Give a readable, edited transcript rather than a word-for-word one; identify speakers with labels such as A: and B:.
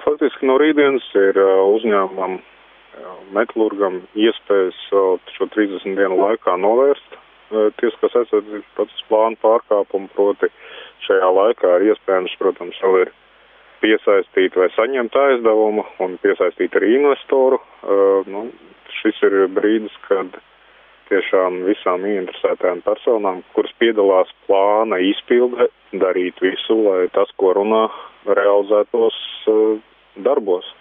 A: faktiski no rītdienas ir uzņēmumam metalurgam iespējas šo 30 dienu laikā novērst tiesiskās aizsardzības procesa plānu pārkāpumu, proti šajā laikā ir iespējams, protams, vēl ir piesaistīt vai saņemt aizdevumu un piesaistīt arī investoru. Šis ir brīdis, kad tiešām visām ieinteresētajām personām, kuras piedalās plāna izpilde, darīt visu, lai tas, ko runā, realizētos darbos.